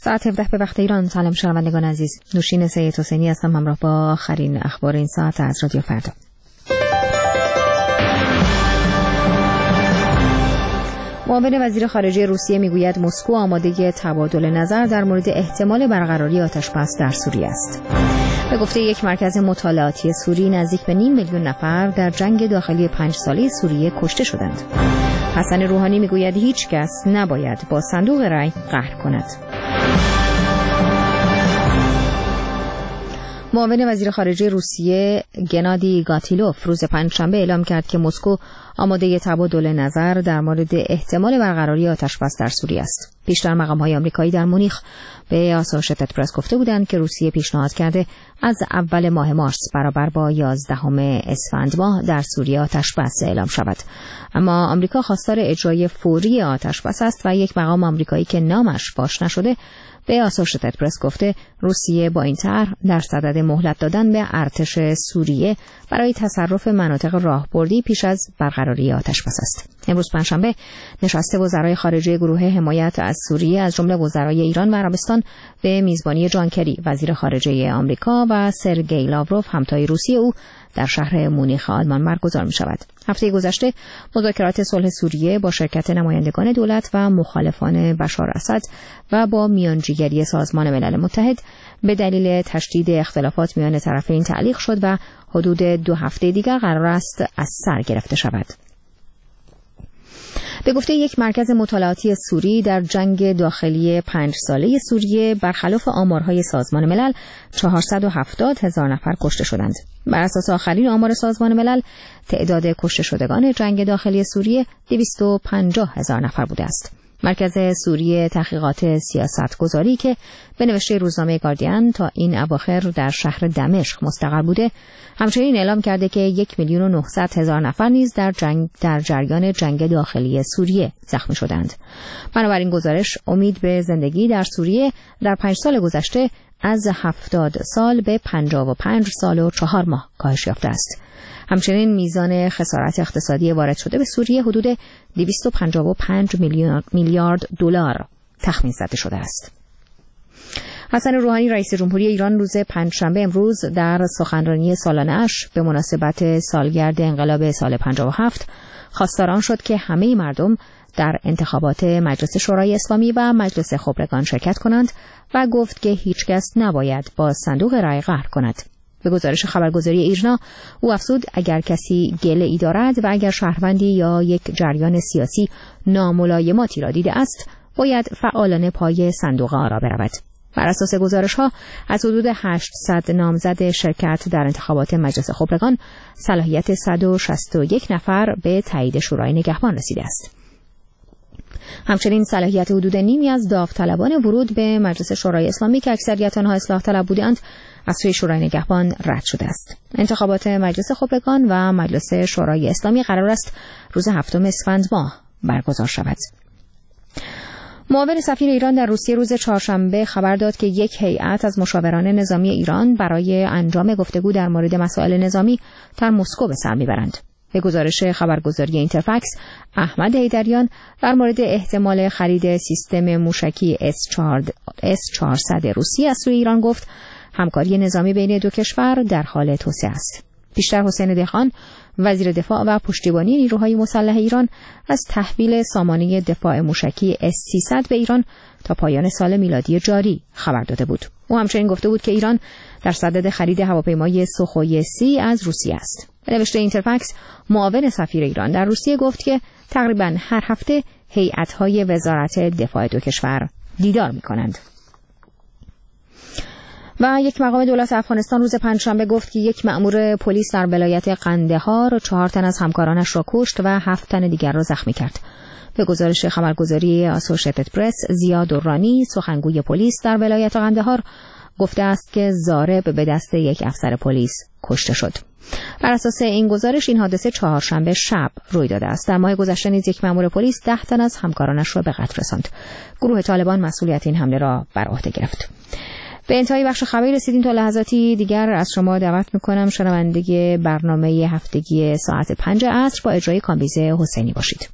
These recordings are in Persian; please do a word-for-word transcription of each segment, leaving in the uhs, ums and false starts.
ساعت هفده به وقت ایران. سلام شنوندگان عزیز، نوشین سید حسینی هستم همراه با آخرین اخبار این ساعت از رادیو فردا. معاون وزیر خارجه روسیه میگوید مسکو آماده تبادل نظر در مورد احتمال برقراری آتش‌بس در سوریه است. به گفته یک مرکز مطالعاتی سوری، نزدیک به نیم میلیون نفر در جنگ داخلی پنج ساله سوریه کشته شدند. حسن روحانی میگوید هیچ کس نباید با صندوق رای قهر کند. معاون وزیر خارجه روسیه گنادی گاتیلوف روز پنجشنبه اعلام کرد که مسکو آماده تبادل نظر در مورد احتمال برقراری آتش‌بس در سوریه است. پیشتر مقام‌های آمریکایی در مونیخ به آسوشیتد پرس گفته بودند که روسیه پیشنهاد کرده از اول ماه مارس برابر با یازدهم اسفند ماه در سوریه آتش‌بس اعلام شود. اما آمریکا خواستار اجرای فوری آتش‌بس است و یک مقام آمریکایی که نامش فاش نشده به آسوشیتد پرس گفته روسیه با این طرح در صدد مهلت دادن به ارتش سوریه برای تصرف مناطق راهبردی پیش از برقراری آتش‌بس است. امروز پنجشنبه نشست وزرای خارجه گروه حمایت از سوریه از جمله وزرای ایران و عربستان به میزبانی جان کری وزیر خارجه آمریکا و سرگئی لاوروف همتای روسیه او در شهر مونیخ آلمان برگزار می شود. هفته گذشته مذاکرات صلح سوریه با شرکت نمایندگان دولت و مخالفان بشار اسد و با میانجیگری سازمان ملل متحد به دلیل تشدید اختلافات میان طرفین تعلیق شد و حدود دو هفته دیگر قرار است از سر گرفته شود. به گفته یک مرکز مطالعاتی سوری، در جنگ داخلی پنج ساله سوریه برخلاف آمارهای سازمان ملل چهارصد و هفتاد هزار نفر کشته شدند. بر اساس آخرین آمار سازمان ملل تعداد کشته شدگان جنگ داخلی سوریه دویست و پنجاه هزار نفر بوده است. مرکز سوری تحقیقات سیاستگذاری که به نوشته روزنامه گاردین تا این اواخر در شهر دمشق مستقر بوده، همچنین اعلام کرده که یک میلیون و نهصد هزار نفر نیز در جنگ در جریان جنگ داخلی سوریه زخمی شدند. بنابراین گزارش امید به زندگی در سوریه در پنج سال گذشته از هفتاد سال به پنجاه و پنج سال و چهار ماه کاهش یافته است. همچنین میزان خسارت اقتصادی وارد شده به سوریه حدود دویست و پنجاه و پنج میلیارد دلار تخمین زده شده است. حسن روحانی رئیس جمهوری ایران روز پنجشنبه امروز در سخنرانی سالانه‌اش به مناسبت سالگرد انقلاب سال پنجاه و هفت خواستار آن شد که همه مردم در انتخابات مجلس شورای اسلامی و مجلس خبرگان شرکت کنند و گفت که هیچ کس نباید با صندوق رای قهر کند. به گزارش خبرگزاری ایرنا او افزود اگر کسی گله ای دارد و اگر شهروندی یا یک جریان سیاسی ناملایماتی را دیده است باید فعالانه پای صندوق آرا برود. بر اساس گزارش ها از حدود هشتصد نامزد شرکت در انتخابات مجلس خبرگان صلاحیت صد و شصت و یک نفر به تایید شورای نگهبان رسیده است. همچنین صلاحیت حدود نیمی از داوطلبان ورود به مجلس شورای اسلامی که اکثریت آنها اصلاح طلب بودند از سوی شورای نگهبان رد شده است. انتخابات مجلس خبرگان و مجلس شورای اسلامی قرار است روز هفتم اسفند ماه برگزار شود. معاون سفیر ایران در روسیه روز چهارشنبه خبر داد که یک هیئت از مشاوران نظامی ایران برای انجام گفتگو در مورد مسائل نظامی در مسکو به سر میبرند. به گزارش خبرگزاری اینترفکس، احمد حیدریان در مورد احتمال خرید سیستم موشکی اس چهارصد روسیه از سوی ایران گفت همکاری نظامی بین دو کشور در حال توسعه است. پیشتر حسین دهقان وزیر دفاع و پشتیبانی نیروهای مسلح ایران از تحویل سامانه دفاع موشکی اس سیصد به ایران تا پایان سال میلادی جاری خبر داده بود. او همچنین گفته بود که ایران در صدد خرید هواپیمای سوخوی سی از روسیه است. به نوشته اینترفکس، معاون سفیر ایران در روسیه گفت که تقریباً هر هفته هیئت‌های وزارت دفاع دو کشور دیدار می‌کنند. و یک مقام دولت افغانستان روز پنجشنبه گفت که یک مأمور پلیس در ولایت قندهار چهار تن از همکارانش را کشت و هفت تن دیگر را زخمی کرد. به گزارش خبرگزاری آسوشیتد پرس، زیا دورانی سخنگوی پلیس در ولایت قندهار گفته است که ضارب به دست یک افسر پلیس کشته شد. بر اساس این گزارش این حادثه چهارشنبه شب روی داده است. در ماه گذشته نیز یک مأمور پلیس ده تن از همکارانش را به قتل رساند. گروه طالبان مسئولیت این حمله را بر عهده گرفت. به انتهای بخش خبری رسیدیم. تا لحظاتی دیگر از شما دعوت میکنم شنونده برنامه هفتگی ساعت پنج عصر با اجرای کامبیز حسینی باشید.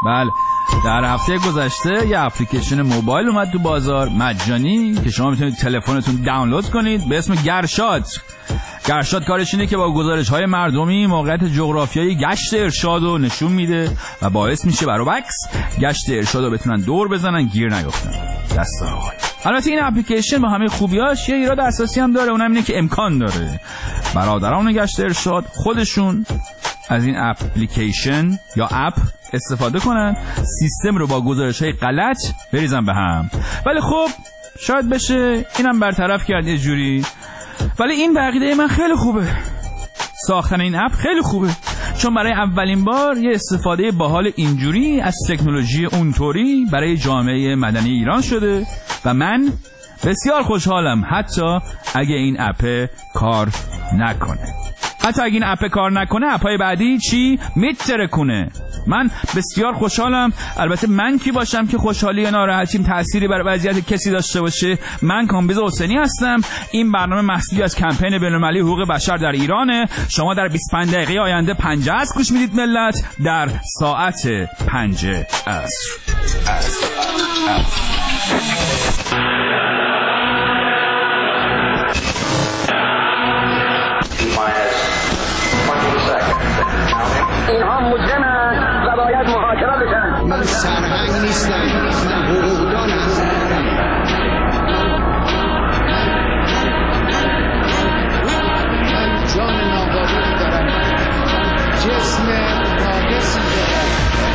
بله، در هفته گذشته یه اپلیکیشن موبایل اومد تو بازار مجانی که شما میتونید تلفنتون دانلود کنید به اسم گرشاد. گرشاد کارش اینه که با گزارش‌های مردمی موقعیت جغرافیایی گشت ارشاد رو نشون میده و باعث میشه برای بکس گشت ارشاد رو بتونن دور بزنن، گیر نیفتن. دست آقای. البته این اپلیکیشن با همه خوبیاش یه ایراد اساسی هم داره، اونم اینه که امکان داره برادران گشت ارشاد خودشون از این اپلیکیشن یا اپ استفاده کنن، سیستم رو با گزارش‌های غلط بریزن به هم. ولی خب شاید بشه اینم برطرف کرد یه جوری. ولی این بقیده من خیلی خوبه، ساختن این اپ خیلی خوبه، چون برای اولین بار یه استفاده باحال اینجوری از تکنولوژی اونطوری برای جامعه مدنی ایران شده و من بسیار خوشحالم حتی اگه این اپ کار نکنه. حتی اگه این اپ کار نکنه، اپای بعدی چی میترکونه. من بسیار خوشحالم. البته من کی باشم که خوشحالی یا ناراحتیم تأثیری بر وضعیت کسی داشته باشه؟ من کامبیز حسینی هستم. این برنامه محصولی از کمپین بین‌المللی حقوق بشر در ایرانه. شما در بیست و پنج دقیقه آینده پنج عصر گوش میدید ملت، در ساعت پنج عصر. اینها مجرمن و باید محاکمه بشن. من سرهنگ نیستم، حقوقدان هستم. من جان ناقابل دارم، جسم ناقصی دارم.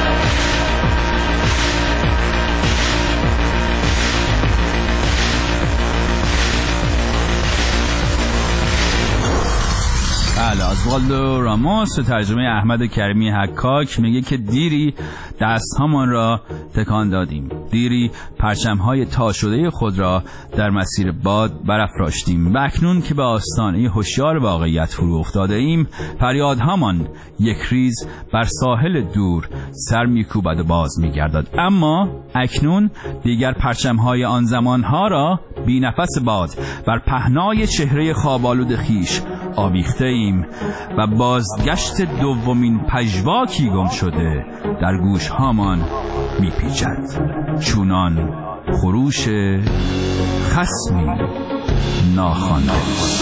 بله، آزوالدو راموس و ترجمه احمد کریمی حکاک میگه که دیری دست هامان را تکان دادیم، دیری پرچمهای تا شده خود را در مسیر باد برافراشتیم و اکنون که به آستانه هوشیار واقعیت فرو افتاده ایم، فریاد هامان یک ریز بر ساحل دور سر میکوبد و باز میگردد. اما اکنون دیگر پرچمهای آن زمانها را بی نفس باد بر پهنای چهره خوابالود خیش آویخته ایم و بازگشت دومین پژواکی گم شده در گوش هامان میپیچد، چونان خروش خصمی ناخوانده.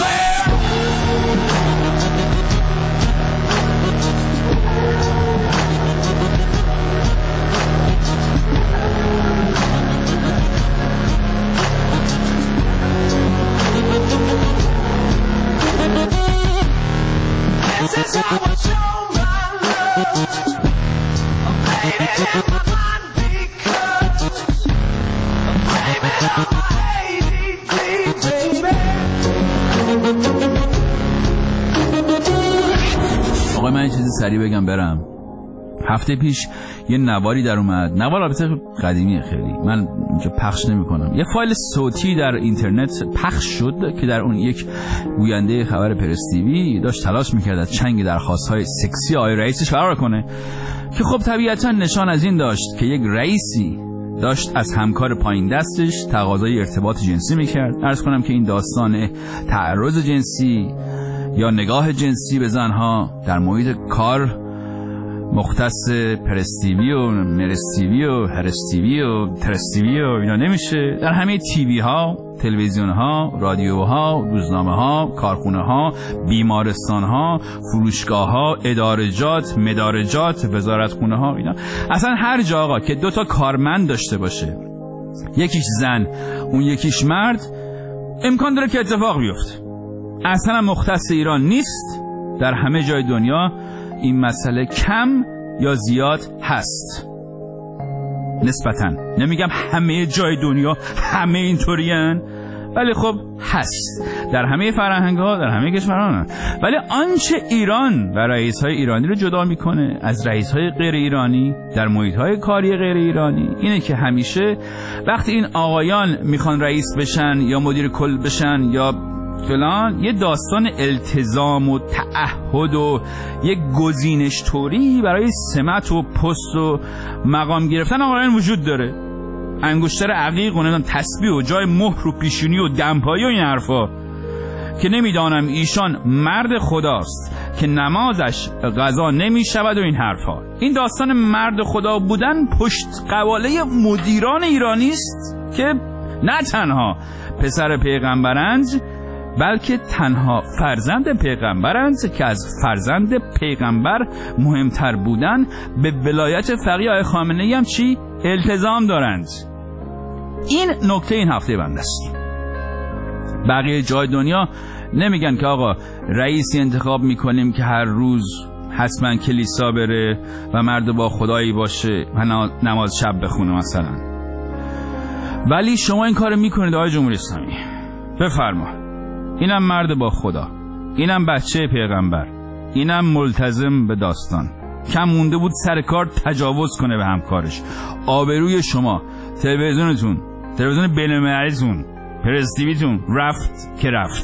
آقا من یه چیزی سریع بگم برم. هفته پیش یه نواری در اومد، نوار البته قدیمیه خیلی، من اینجا پخش نمی کنم. یه فایل صوتی در اینترنت پخش شد که در اون یک گوینده خبر پرستیوی داشت تلاش میکرد از چنگ درخواست‌های سکسی آقای رئیسش فرار کنه، که خب طبیعتا نشان از این داشت که یک رئیسی داشت از همکار پایین دستش تقاضای ارتباط جنسی میکرد. عرض کنم که این داستان تعرض جنسی یا نگاه جنسی به زنها در محیط کار مختص پرستیوی و مرستیوی و هرستیوی و ترستیوی و اینا نمیشه. در همه تیوی ها، تلویزیون ها، رادیو ها، روزنامه ها، کارخونه ها، بیمارستان ها، فروشگاه ها، ادارجات، مدارجات، وزارتخونه ها، اینا اصلا هر جا آقا که دو تا کارمند داشته باشه، یکیش زن اون یکیش مرد، امکان داره که اتفاق بیفته. اصلا مختص ایران نیست، در همه جای دنیا این مسئله کم یا زیاد هست نسبتاً. نمیگم همه جای دنیا همه اینطورین، ولی خب هست در همه فرهنگ‌ها، در همه کشورها. ولی آنچه ایران و رئیس‌های ایرانی رو جدا میکنه از رئیس‌های غیر ایرانی در محیط‌های کاری غیر ایرانی اینه که همیشه وقتی این آقایان میخوان رئیس بشن یا مدیر کل بشن یا فلان، یه داستان التزام و تعهد و یک گزینش طوری برای سمت و پست و مقام گرفتن آقایان وجود داره. انگشتر عقیق و نمیدونم تسبیح و جای مهر و پیشونی و دمپایی و این حرفا. که نمیدانم ایشان مرد خداست که نمازش قضا نمی شود و این حرفا. این داستان مرد خدا بودن پشت قواله مدیران ایرانی است که نه تنها پسر پیغمبرند بلکه تنها فرزند پیغمبرند که از فرزند پیغمبر مهمتر بودن به ولایت فقیه آقای خامنه‌ای هم چی؟ التزام دارند. این نکته این هفته بنده است. بقیه جای دنیا نمیگن که آقا رئیسی انتخاب میکنیم که هر روز حتما کلیسا بره و مرد با خدایی باشه و نماز شب بخونه مثلا. ولی شما این کار میکنید آقای جمهوری اسلامی. بفرما. اینم مرد با خدا، اینم بچه پیغمبر، اینم ملتزم به داستان. کم مونده بود سر کار تجاوز کنه به همکارش. آبروی شما، تلویزیونتون، تلویزیون بین‌المللیتون، پرس تیویتون رفت که رفت.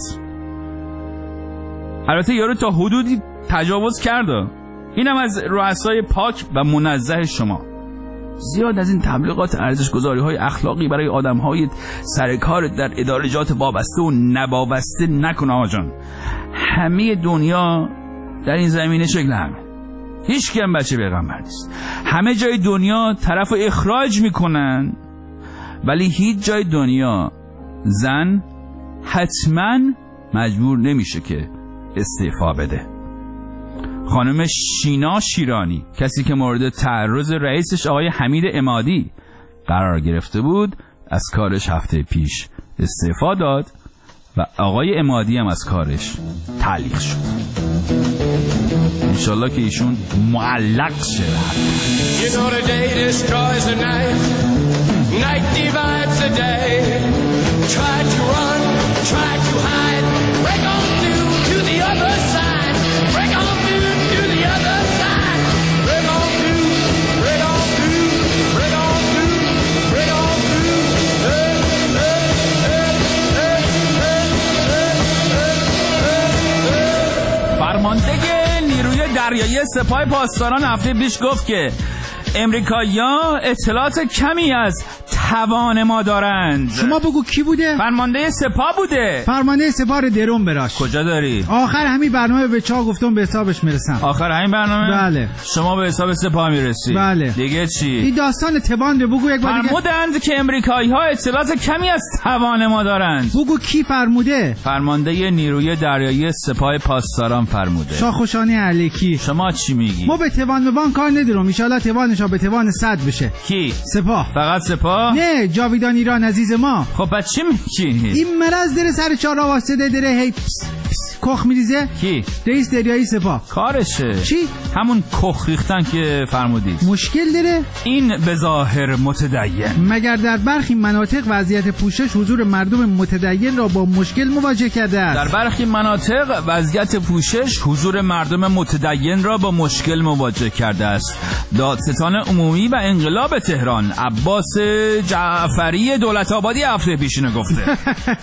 البته یارو تا حدودی تجاوز کرده. اینم از رؤسای پاک و منزه شما. زیاد از این تبلیغات ارزش‌گذاری‌های اخلاقی برای آدم‌های سرکار در ادارجات وابسته و نوابسته نکن آقا جان. همه دنیا در این زمینه شکل همه. هیچ کی هم بچه پیغمبر نیست. همه جای دنیا طرف اخراج میکنن، ولی هیچ جای دنیا زن حتما مجبور نمیشه که استعفا بده. خانم شینا شیرانی، کسی که مورد تعرض رئیسش آقای حمید عمادی قرار گرفته بود، از کارش هفته پیش استعفا داد و آقای عمادی هم از کارش تعلیق شد. انشالله که ایشون معلق شه. You know the day destroys the night, night divides the day. Try to run, try to hide, break on through to the other side, break on through to the other side, break on through, break on through, break on through, break on through. Hey, hey, hey, hey, hey, hey, hey. فرمانده نیروی دریایی سپاه پاسداران هفته پیش گفت که امریکایی‌ها اطلاعات کمی از توان ما دارند. شما بگو کی بوده؟ فرمانده سپاه بوده. فرمانده سپاه رو درون براش. کجا داری؟ آخر همین برنامه به چا گفتم به حسابش میرسم. آخر همین برنامه؟ بله. شما به حساب سپاه میرسی؟ بله. دیگه چی؟ این داستان توان رو بگو یک بار دیگه. فرمودند که امریکایی‌ها اطلاعات کمی از توان ما دارند. بگو کی فرموده؟ فرمانده نیروی دریایی سپاه پاسداران فرموده. شاخوشانی علیکی. شما چی میگی؟ ما به توان وان کار ندارم. ان شاء الله توانش به توان صد بشه. کی؟ سپاه. فقط سپاه؟ نه، جاویدان ایران عزیز ما. خب پس چی میگی؟ این مرض داره سر چهار راه واسطه داره هی کخ میریزه. کی؟ رئیس دریایی سپاه. کارشه. چی؟ همون کخ ریختن که فرمودید. مشکل داره؟ این به ظاهر متدین. مگر در برخی مناطق وضعیت پوشش حضور مردم متدین را با مشکل مواجه کرده است؟ در برخی مناطق وضعیت پوشش حضور مردم متدین را با مشکل مواجه کرده است. دادستان عمومی و انقلاب تهران عباس جعفری دولت آبادی هفته پیشینه گفته.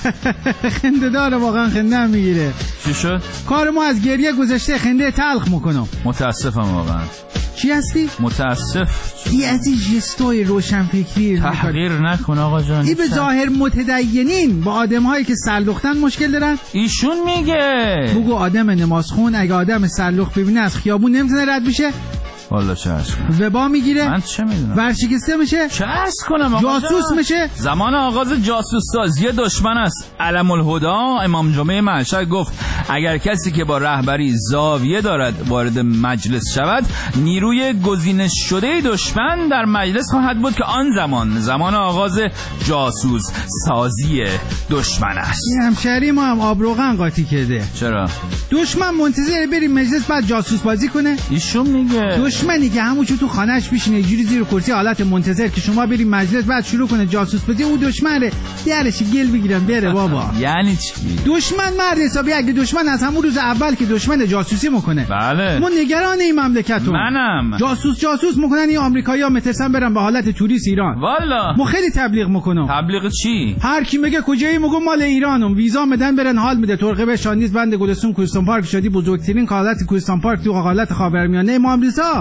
خنده داره، واقعا خنده هم میگیره. چی شد؟ کار ما از گریه گذشته خنده تلخ میکنم. متاسفم واقعا. چی هستی؟ متاسف. ای از این جستوی روشنفکری تحقیر نکن آقا جان. ای به ظاهر متدینین با آدم هایی که سرلختن مشکل دارن؟ ایشون میگه بگو آدم نمازخون اگه آدم سرلخت ببینه از خیابون نمیتونه رد بشه؟ والا چه عرض کنم؟ وبا میگیره؟ من چه میدونم؟ ورشکسته میشه؟ چه عرض کنم آقا جاسوس جان؟ میشه؟ زمان آغاز جاسوس سازی دشمن است. علم الهدا امام جمعه مشهد گفت اگر کسی که با رهبری زاویه دارد وارد مجلس شود، نیروی گزینش شده دشمن در مجلس خواهد بود که آن زمان زمان آغاز جاسوس سازی دشمن است. این همشهری ما هم آبروغن قاطی کرده. چرا؟ دشمن منتظر بریم مجلس بعد جاسوس بازی کنه؟ ایشون میگه دشمنی که همونجور تو خانه‌اش بشینه جوری زیر کرسی حالت منتظر که شما بریم مجلس بعد شروع کنه جاسوس بازی، او دشمنه. درش گل بگیرن بره بابا. یعنی چی؟ دشمن مرد حسابی. اگه دشمن از همون روز اول که دشمن جاسوسی میکنه، بله ما نگران این مملکتون. منم. جاسوس جاسوس میکنن این آمریکایی‌ها مترسن برن به حالت توریست ایران. والا ما خیلی تبلیغ میکنم. تبلیغ چی؟ هر کی میگه کجایی میگم مال ایرانم، ویزا میدن برن حال میده. ترقه شاندیز بند گلستون کوهستان پارک شدی بزرگترین حالت کوهستان پارک تو حالت خاورمیانه ما امریکا.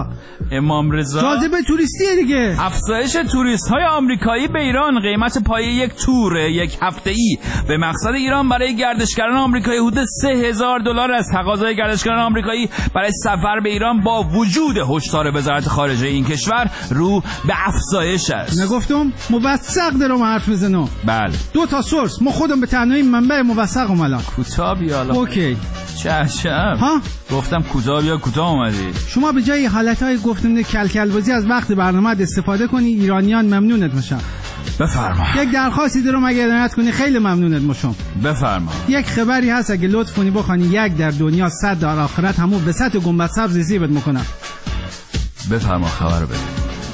رضا. امام رضا جاذبه توریستیه دیگه. افزایش توریست های آمریکایی به ایران. قیمت پای یک تور یک هفته‌ای به مقصد ایران برای گردشگران آمریکایی حدود سه هزار دلار است. تقاضای گردشگران آمریکایی برای سفر به ایران با وجود هشدار وزارت خارجه این کشور رو به افزایش است. نگفتم موثق دارم حرف بزنم. بله. دو تا سورس، ما خودم به تنهایی منبع موثقم الان. کوتاه بیا. اوکی. چشم. ها؟ گفتم کوتاه بیا کوتاه اومدی. شما به جای حالتهای گفتم کلکل بازی از وقت برنامه استفاده کنی، ایرانیان ممنونت میشن. بفرما. یک درخواستی دارم اگه عنایت کنی خیلی ممنونت میشم. بفرما. یک خبری هست اگه لطف کنی بخوانی، یک در دنیا صد در آخرت همو به سطح گنبد سبز زیبت میکنم. بفرما خبر بده.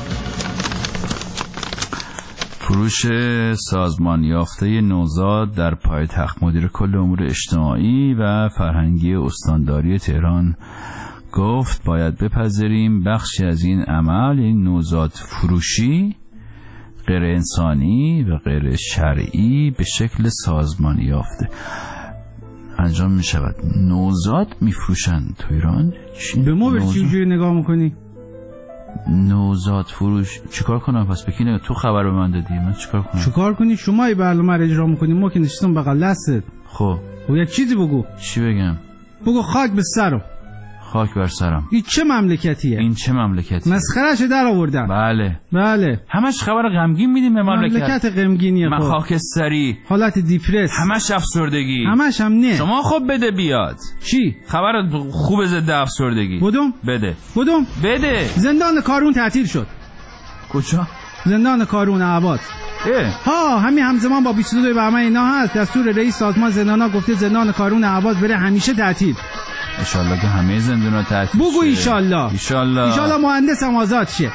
فروش سازمان یافته نوزاد در پایتخت مدیر کل امور اجتماعی و فرهنگی استانداری تهران گفت باید بپذیریم بخشی از این عمل، این نوزاد فروشی غیر انسانی و غیر شرعی به شکل سازمان یافته انجام می شود. نوزاد می فروشن تو ایران؟ به ما به چی جوری نگاه میکنی؟ نوزاد فروش چیکار کنم پس؟ بکنه تو خبر رو من دادی، من چیکار کنم؟ چیکار کنی؟ شما ای برنامه رو اجرا میکنی، ما که نشستم بغل دستت. خب خب یک چیزی بگو. چی بگم؟ بگو خاک به سرم. خاک بر سرم. این چه مملکتیه؟ این چه مملکتیه؟ مسخرهشو در آوردن. بله بله. همش خبر غمگین میدیم به مملکت. مملکت غمگینیه. من خاکستری، حالت دیپرس، همش افسردگی، همش هم نه. شما خب بده بیاد. چی؟ خبر خوب ضد افسردگی. بدم؟ بده. بدم؟ بده. زندان کارون تعطیل شد. کجا؟ زندان کارون آباد. اه. ها همین همزمان با بیست و دو بهمن اینا هست. دستور رئیس سازمان زندانا گفته زندان کارون آباد بره همیشه تعطیل. انشالله که همه زندونا تعطیل شه. بگو ایشالله. ایشالله. ایشالله مهندس هم آزاد شه.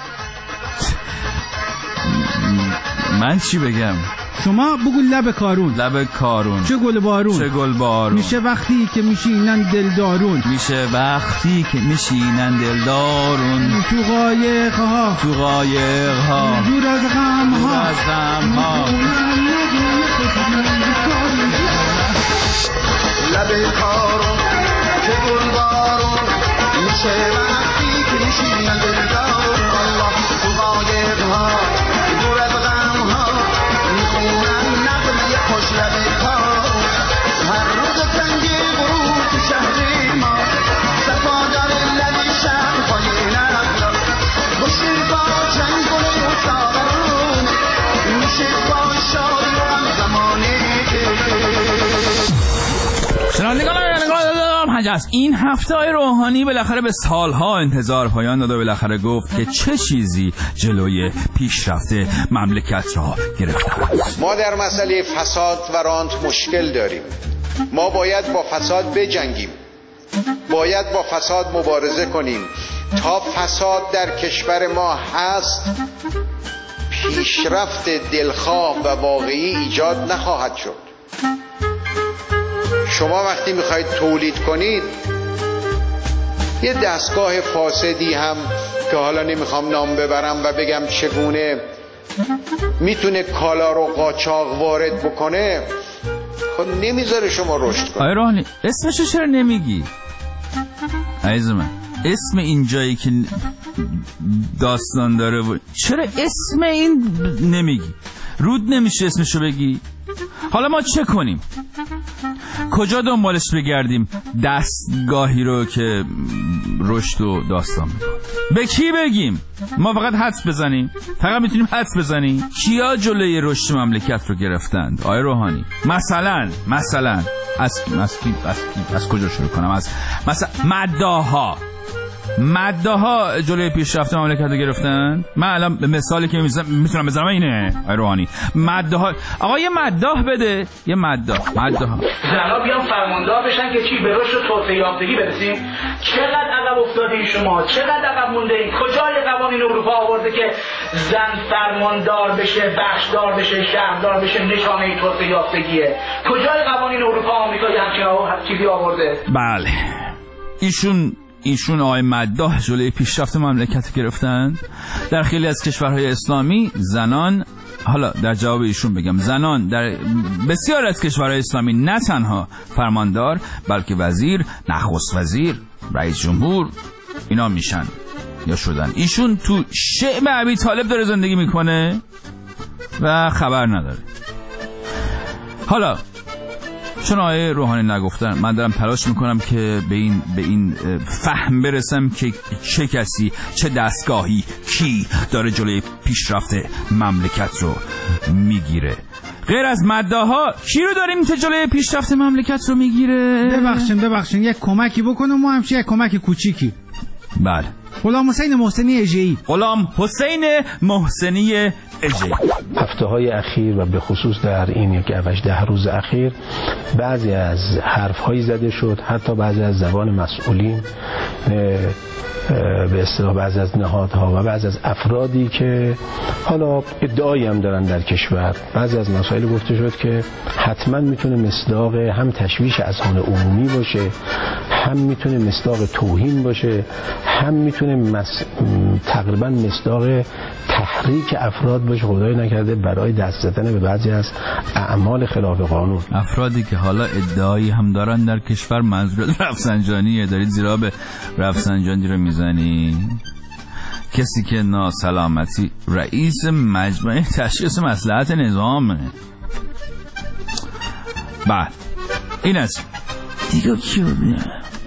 من چی بگم؟ شما بگو لب کارون. لب کارون. چه گل بارون. چه گل بارون. میشه وقتی که میشینن دلدارون. میشه وقتی که میشینن دلدارون. تو قایق ها. تو قایق ها. دور از غم ها. دور از غم ها. لب کارون چه گل بارون. میشه وقتی که میشینن دلدارون. الله تو قایق ها. دور از غم ها. میخونن نغمه خوش لب کارون. هر روز تنگی غروب تو شهر ما. صفادار لب شهر پای نقلا. بشیر با چنگل و ساغرون. میشه با شادی و هم زمانه این هفته های روحانی بالاخره به سالها انتظار پایان داد و بالاخره گفت که چه چیزی جلوی پیشرفت مملکت را گرفته. ما در مسئله فساد و رانت مشکل داریم. ما باید با فساد بجنگیم، باید با فساد مبارزه کنیم. تا فساد در کشور ما هست پیشرفت دلخواه و واقعی ایجاد نخواهد شد. شما وقتی میخواید تولید کنید یه دستگاه فاسدی هم که حالا نمیخوام نام ببرم و بگم چگونه میتونه کالا رو قاچاق وارد بکنه، خب نمیذاره شما رشد کنید. آقای روحانی اسمشو چرا نمیگی؟ عزیز من اسم این جایی که داستان داره و چرا اسم این نمیگی؟ رود نمیشه اسمشو بگی؟ حالا ما چه کنیم؟ کجا دنبالش بگردیم دستگاهی رو که رشد و داستان میکنه؟ به کی بگیم؟ ما فقط حدس بزنیم؟ فقط میتونیم حدس بزنیم؟ کیا جلوی رشد مملکت رو گرفتند؟ آقای روحانی مثلا مثلا از از, از, از کجا شروع کنم؟ از مثلا مداها مداها جلوی پیشرفت مملکت رو گرفتن. من الان مثالی که میتونم بزنم اینه آقای روحانی. مداها آقا یه مداح بده، یه مداح مداها زنا بیان فرماندار بشن که چی به رشد و توسعه یافتگی برسیم. چقدر عقب افتادین شما؟ چقدر عقب مونده این؟ کجا قوانین اروپا آورده که زن فرماندار بشه، بخشدار بشه، شهردار بشه نشانه توسعه یافتگیه؟ کجا قوانین اروپا آمریکا همچین چیزی آورده؟ بله ایشون ایشون آقای مداح جلوی پیشرفت مملکت گرفتند. در خیلی از کشورهای اسلامی زنان، حالا در جواب ایشون بگم، زنان در بسیار از کشورهای اسلامی نه تنها فرماندار بلکه وزیر، نخست وزیر، رئیس جمهور اینا میشن. یا شدن. ایشون تو شعب ابی طالب داره زندگی میکنه و خبر نداره. حالا چون آقای روحانی نگفتن، من دارم تلاش میکنم که به این به این فهم برسم که چه کسی، چه دستگاهی، کی داره جلوی پیشرفت مملکت رو میگیره. غیر از مداها کی رو داریم که جلوی پیشرفت مملکت رو میگیره؟ ببخشین ببخشین یک کمکی بکنم، ما همشه یک کمک کوچیکی. بله. غلام حسین محسنی اژه‌ای. غلام حسین محسنی اژه‌ای. هفته های اخیر و به خصوص در این یک ده روز اخیر بعضی از حرف هایی زده شد، حتی بعضی از زبان مسئولین، به اصطلاح بعضی از نهادها و بعضی از افرادی که حالا ادعایی هم دارن در کشور، بعضی از مسائل گفته شد که حتما میتونه مصداق هم تشویش اذهان عمومی باشه، هم میتونه مصداق توهین باشه، هم میتونه مس... تقریبا مصداق تحریک افراد باشه، خدای نکرده برای دست زدن به بعضی از اعمال خلاف قانون. افرادی که حالا ادعایی هم دارن در کشور، منظور رفسنجانیه. دارید زیرا به رفسنجانی رو میزنی، کسی که ناسلامتی رئیس مجمع تشخیص مصلحت نظامه. بعد این است دیگه کیو بیاره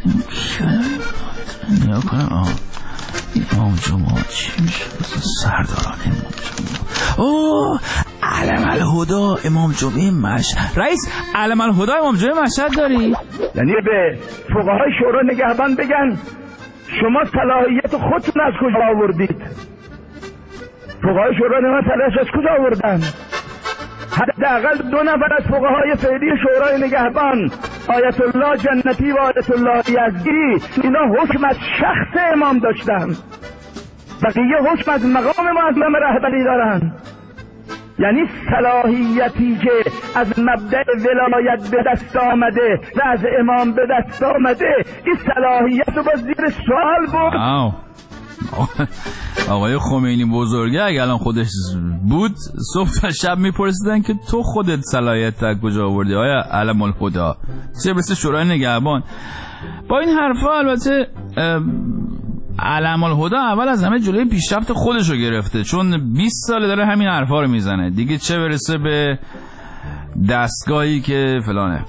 نیا کنم. آه امام جمعه چی میشه؟ سرداران امام جمعه. اوه علم الهدا امام جمعه مشهد. رئیس علم الهدا امام جمعه مشهد داری؟ یعنی به فقهای شورای نگهبان بگن شما صلاحیت خودتون از کجا آوردید؟ فقهای شورای نگهبان صلاحیت از کجا آوردن؟ حداقل دو نفر از فقهای فعلی شورای نگهبان، آیت الله جنتی و آیت الله یزدی، اینا حکم از شخص امام داشتن، بقیه حکم از مقام معظم رهبری دارن. یعنی صلاحیتی که از مبدأ ولایت به دست آمده و از امام به دست آمده، این صلاحیت رو باز زیر سوال بود. آقای خمینی بزرگه اگه الان خودش بود صبح تا شب میپرسیدن که تو خودت صلاحیت تا کجا آوردی آیا علم الهدا، چه برسه شورای نگهبان. با این حرفا البته علم الهدا اول از همه جلوی پیشرفت خودش رو گرفته، چون بیست ساله داره همین حرفا رو میزنه دیگه، چه برسه به دستگاهی که فلانه.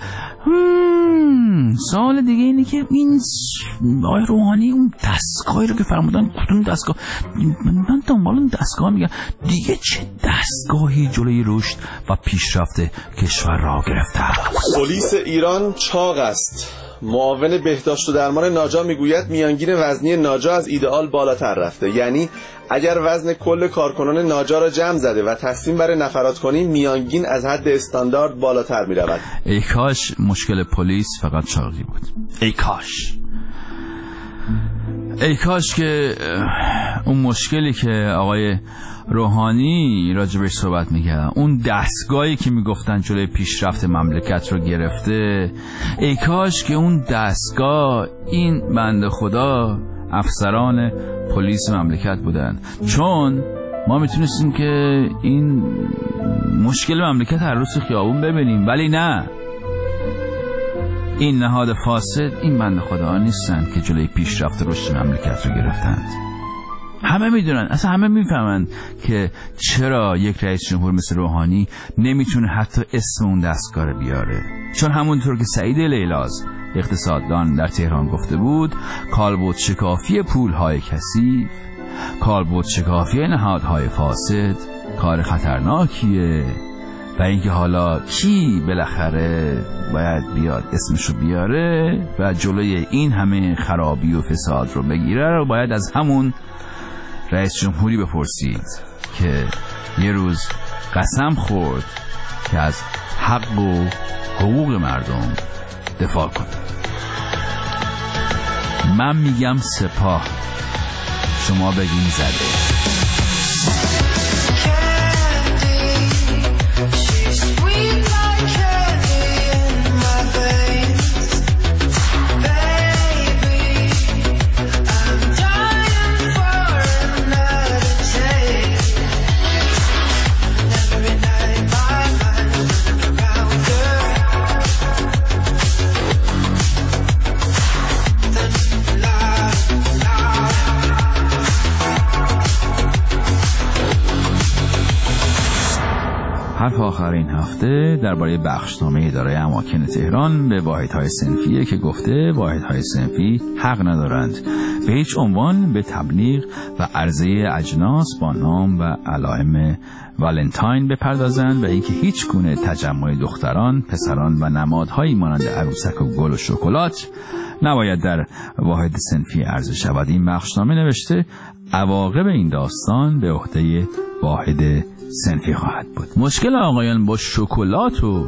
سوال دیگه اینه که این آقای روحانی اون دستگاهی رو که فرمودن، کدوم دستگاه؟ من دنبال اون دستگاه میگم دیگه، چه دستگاهی جلوی رشد و پیشرفت کشور را گرفته است؟ پلیس ایران چاق است. معاون بهداشت و درمان ناجا میگوید میانگین وزنی ناجا از ایدئال بالاتر رفته. یعنی اگر وزن کل کارکنان ناجا را جمع زده و تصمیم بر نفرات کنیم، میانگین از حد استاندارد بالاتر میرود. ای کاش مشکل پلیس فقط چاقی بود. ای کاش ای کاش که اون مشکلی که آقای روحانی راجبش صحبت میکردن، اون دستگاهی که میگفتن جلوی پیشرفت مملکت رو گرفته، ای کاش که اون دستگاه این بنده خدا افسران پلیس مملکت بودن، چون ما میتونستیم که این مشکل مملکت هر روز خیابون ببینیم. ولی نه، این نهاد فاسد این بنده خدا نیستن که جلوی پیشرفت رشد مملکت رو گرفتند. همه میدونن، اصلا همه میفهمن که چرا یک رئیس جمهور مثل روحانی نمیتونه حتی اسم اون دستگاه رو بیاره، چون همونطور که سعید لیلاز اقتصاددان در تهران گفته بود، کالبد شکافی پولهای کثیف، کالبد شکافی نهادهای فاسد کار خطرناکیه و اینکه حالا کی بالاخره باید بیاد اسمشو بیاره و جلوی این همه خرابی و فساد رو بگیره رو باید از همون رئیس جمهوری بپرسید که یه روز قسم خورد که از حق و حقوق مردم دفاع کنه. من میگم سپاه، شما بگین زده. حرف آخر این هفته درباره بخشنامه اداره اماکن تهران به واحدهای صنفیه که گفته واحدهای صنفی حق ندارند به هیچ عنوان به تبلیغ و عرضه اجناس با نام و علائم والنتاین بپردازند و اینکه هیچ گونه تجمع دختران، پسران و نمادهایی مانند عروسک و گل و شکلات نباید در واحد صنفی عرضه شود. این بخشنامه نوشته عواقب این داستان به عهده واحد صنفی خواهد بود. مشکل آقایان با شکلات و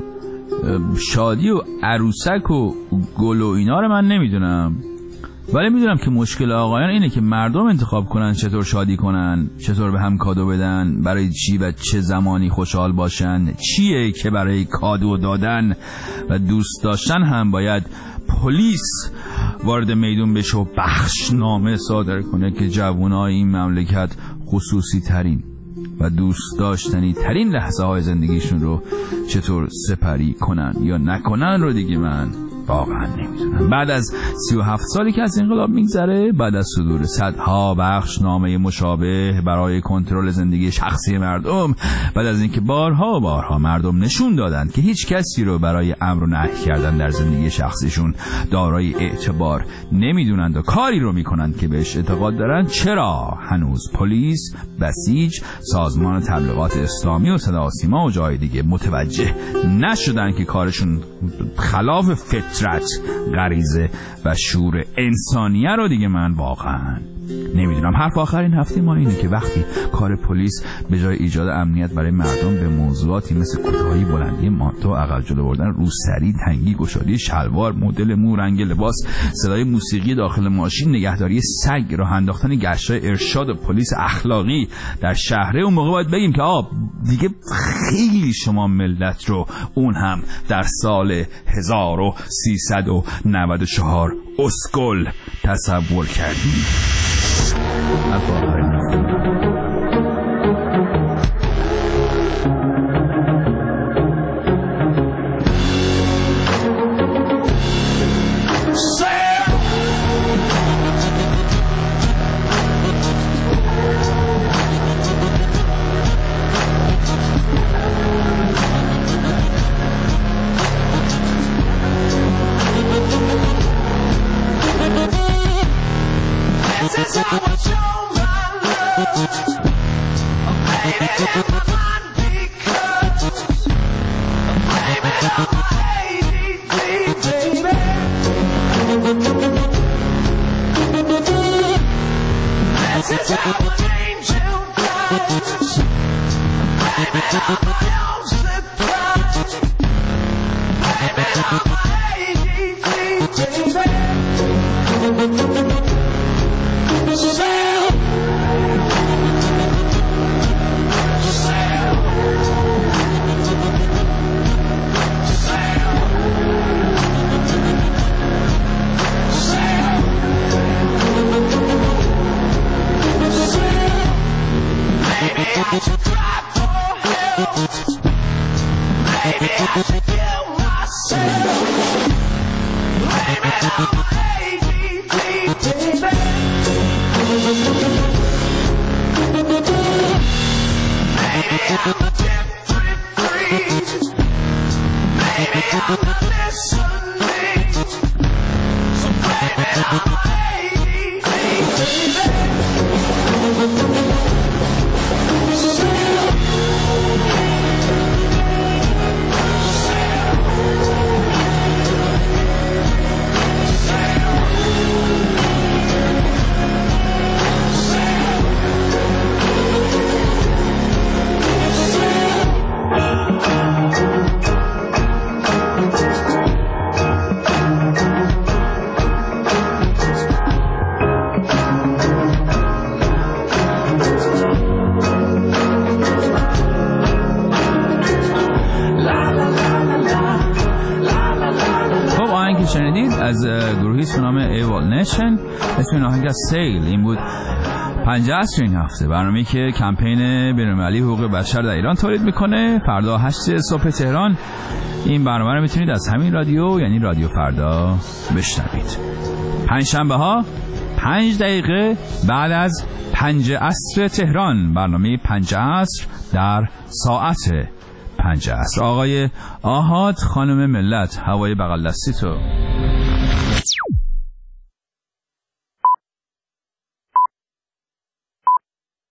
شادی و عروسک و گل و اینا رو من نمیدونم، ولی میدونم که مشکل آقایان اینه که مردم انتخاب کنن چطور شادی کنن، چطور به هم کادو بدن، برای چی و چه زمانی خوشحال باشن، چیه که برای کادو دادن و دوست داشتن هم باید پلیس وارد میدون بشه و بخشنامه صادر کنه که جوانای این مملکت خصوصی ترین و دوست داشتنی ترین لحظه های زندگیشون رو چطور سپری کنن یا نکنن رو دیگه من واقعا نمیدونم. بعد از سی و هفت سالی که از انقلاب میگذره، بعد از صدور صدها بخشنامه مشابه برای کنترل زندگی شخصی مردم، بعد از اینکه بارها و بارها مردم نشون دادند که هیچ کسی رو برای امر و نهی کردن در زندگی شخصیشون دارای اعتبار نمیدونند و کاری رو میکنند که بهش اعتقاد دارن، چرا هنوز پلیس، بسیج، سازمان تبلیغات اسلامی و صدا و سیما و جای دیگه متوجه نشدن که کارشون خلاف فطرت، غریزه و شعور انسانیه رو دیگه من واقعا نمیدونم. حرف آخر این هفته ما اینه که وقتی کار پلیس به جای ایجاد امنیت برای مردم به موضوعاتی مثل کوتاهی، بلندی مانتو، عقب جلو بردن روسری، تنگی، گشادی شلوار، مدل مو، رنگ لباس، صدای موسیقی داخل ماشین، نگهداری سگ، راه انداختن گشت‌های ارشاد و پلیس اخلاقی در شهره، اون موقع باید بگیم که آب دیگه خیلی شما ملت رو اون هم در سال هزار و سیصد و نود و چهار اسکل تصور کردیم. حرف آخر این هفته. از گروهی به نام ایوال نیشن، اسم این آهنگ از سیل. این بود پنجه عصر این هفته، برنامه‌ای که کمپین بین‌المللی حقوق بشر در ایران تولید میکنه. فردا هشت صبح تهران این برنامه رو میتونید از همین رادیو، یعنی رادیو فردا، بشنوید. پنج شنبه ها پنج دقیقه بعد از پنج عصر تهران، برنامه پنج عصر در ساعت پنج عصر. آقای آحاد، خانم ملت، هوای بغل دستی تو.